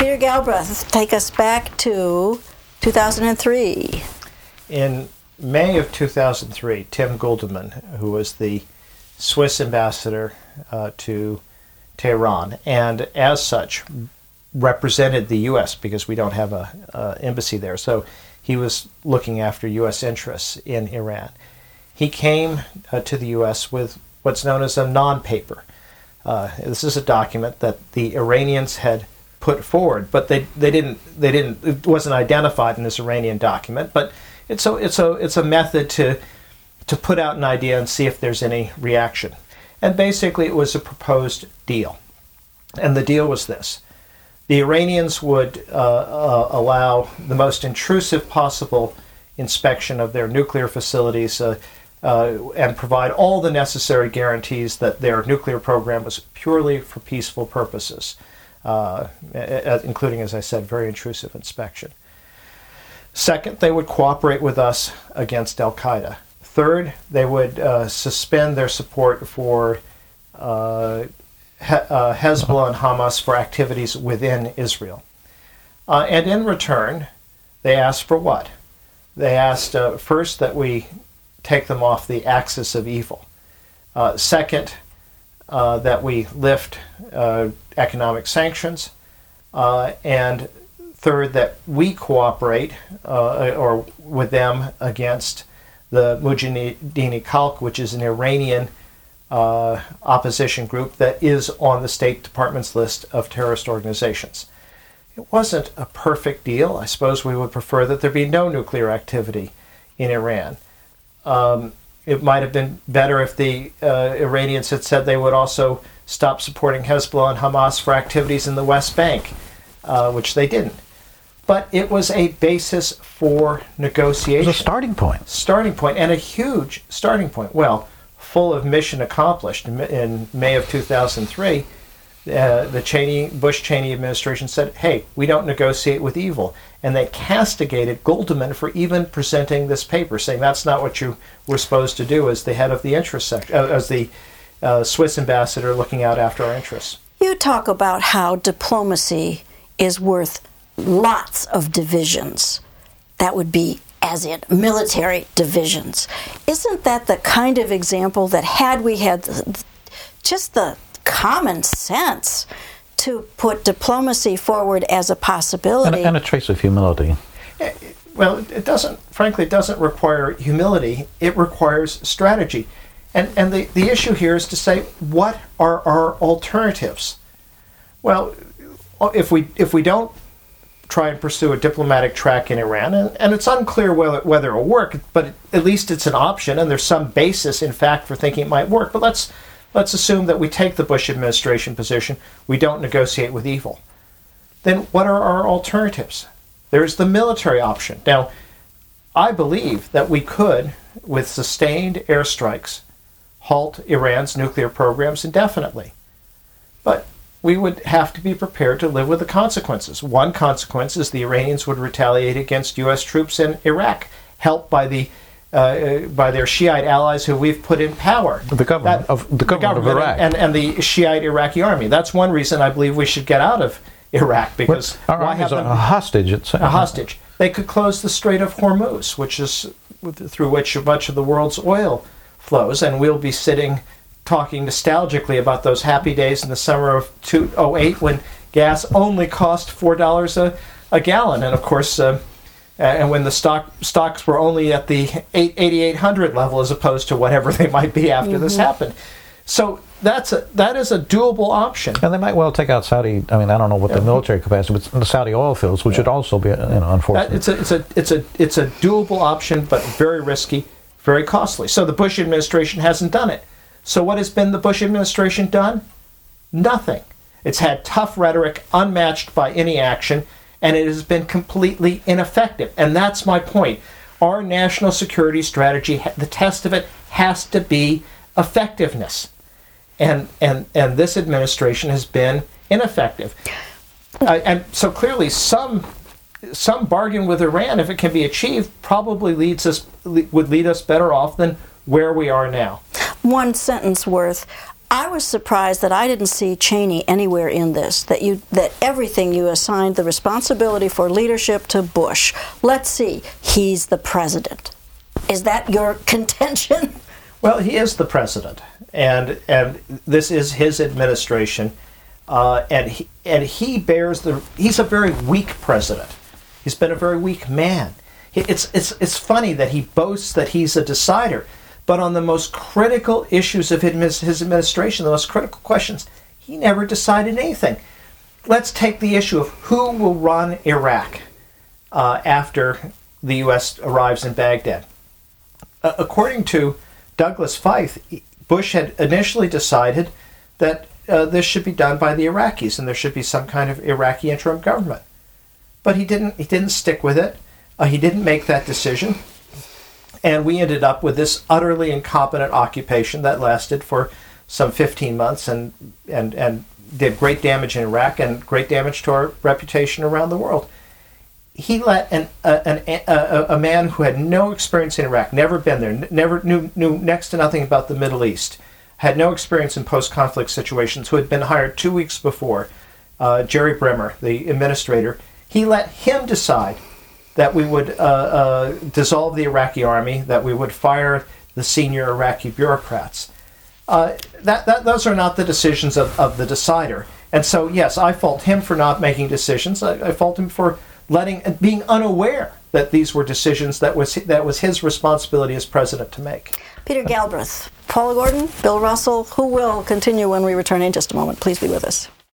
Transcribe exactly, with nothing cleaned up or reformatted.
Peter Galbraith, take us back to two thousand three. In May of two thousand three, Tim Guldemann, who was the Swiss ambassador uh, to Tehran, and as such represented the U S because we don't have a, a embassy there, so he was looking after U S interests in Iran. He came uh, to the U S with what's known as a non-paper. Uh, this is a document that the Iranians had put forward, but they they didn't they didn't it wasn't identified in this Iranian document. But it's a it's a it's a method to to put out an idea and see if there's any reaction. And basically, it was a proposed deal, and the deal was this: the Iranians would uh, uh, allow the most intrusive possible inspection of their nuclear facilities. Uh, Uh, and provide all the necessary guarantees that their nuclear program was purely for peaceful purposes, uh, including, as I said, very intrusive inspection. Second, they would cooperate with us against al-Qaeda. Third, they would uh, suspend their support for uh, he- uh, Hezbollah and Hamas for activities within Israel. Uh, and in return, they asked for what? They asked uh, first that we take them off the axis of evil. Uh, second, uh, that we lift uh, economic sanctions. Uh, and third, that we cooperate uh, or with them against the Mujahideen Khalq, which is an Iranian uh, opposition group that is on the State Department's list of terrorist organizations. It wasn't a perfect deal. I suppose we would prefer that there be no nuclear activity in Iran. Um, it might have been better if the uh, Iranians had said they would also stop supporting Hezbollah and Hamas for activities in the West Bank, uh, which they didn't. But it was a basis for negotiation. It was a starting point. Starting point, and a huge starting point. Well, full of mission accomplished. In May of two thousand three, uh, the Cheney, Bush-Cheney administration said, hey, we don't negotiate with evil. And they castigated Guldemann for even presenting this paper, saying that's not what you were supposed to do as the head of the interest section, uh, as the uh, Swiss ambassador looking out after our interests. You talk about how diplomacy is worth lots of divisions. That would be, as in military divisions. Isn't that the kind of example that had we had the, just the common sense to put diplomacy forward as a possibility? And, and a trace of humility. Well, it doesn't, frankly, it doesn't require humility. It requires strategy. And and the, the issue here is to say, what are our alternatives? Well, if we if we don't try and pursue a diplomatic track in Iran, and, and it's unclear whether, whether it will work, but at least it's an option, and there's some basis, in fact, for thinking it might work. But let's Let's assume that we take the Bush administration position, we don't negotiate with evil. Then what are our alternatives? There's the military option. Now, I believe that we could, with sustained airstrikes, halt Iran's nuclear programs indefinitely. But we would have to be prepared to live with the consequences. One consequence is the Iranians would retaliate against U S troops in Iraq, helped by the Uh, by their Shiite allies who we've put in power. The government, that, of, the government, the government of Iraq. And, and the Shiite Iraqi army. That's one reason I beyond we should get out of Iraq, because our why have them, a hostage? It's a hostage. They could close the Strait of Hormuz, which is through which much of the world's oil flows, and we'll be sitting talking nostalgically about those happy days in the summer of two thousand eight when gas only cost four dollars a, a gallon. And of course, uh, and when the stock stocks were only at the eighty-eight hundred level as opposed to whatever they might be after mm-hmm. this happened. So that's a, that is a doable option. And they might well take out Saudi, I mean, I don't know what yeah. the military capacity, but the Saudi oil fields, which yeah. would also be, you know, unfortunate. That, it's, a, it's, a, it's, a, it's a doable option, but very risky, very costly. So the Bush administration hasn't done it. So what has been the Bush administration done? Nothing. It's had tough rhetoric, unmatched by any action, and it has been completely ineffective. And that's my point. Our national security strategy, the test of it has to be effectiveness. And and, and this administration has been ineffective. Uh, and so clearly some some bargain with Iran, if it can be achieved, probably leads us would lead us better off than where we are now. One sentence worth. I was surprised that I didn't see Cheney anywhere in this, that you that everything you assigned the responsibility for leadership to Bush. Let's see, he's the president. Is that your contention? Well, he is the president, and and this is his administration, uh, and he and he bears the. He's a very weak president. He's been a very weak man. It's it's it's funny that he boasts that he's a decider, but on the most critical issues of his administration, the most critical questions, he never decided anything. Let's take the issue of who will run Iraq uh, after the U S arrives in Baghdad. Uh, according to Douglas Feith, Bush had initially decided that uh, this should be done by the Iraqis and there should be some kind of Iraqi interim government. But he didn't. He didn't stick with it. Uh, he didn't make that decision. And we ended up with this utterly incompetent occupation that lasted for some fifteen months and, and, and did great damage in Iraq and great damage to our reputation around the world. He let an, uh, an, a, a man who had no experience in Iraq, never been there, never knew, knew next to nothing about the Middle East, had no experience in post-conflict situations, who had been hired two weeks before, uh, Jerry Bremer, the administrator, he let him decide that we would uh, uh, dissolve the Iraqi army, that we would fire the senior Iraqi bureaucrats. Uh, that, that those are not the decisions of, of the decider. And so, yes, I fault him for not making decisions. I, I fault him for letting, being unaware that these were decisions that was that was his responsibility as president to make. Peter Galbraith, Paula Gordon, Bill Russell, who will continue when we return in just a moment. Please be with us.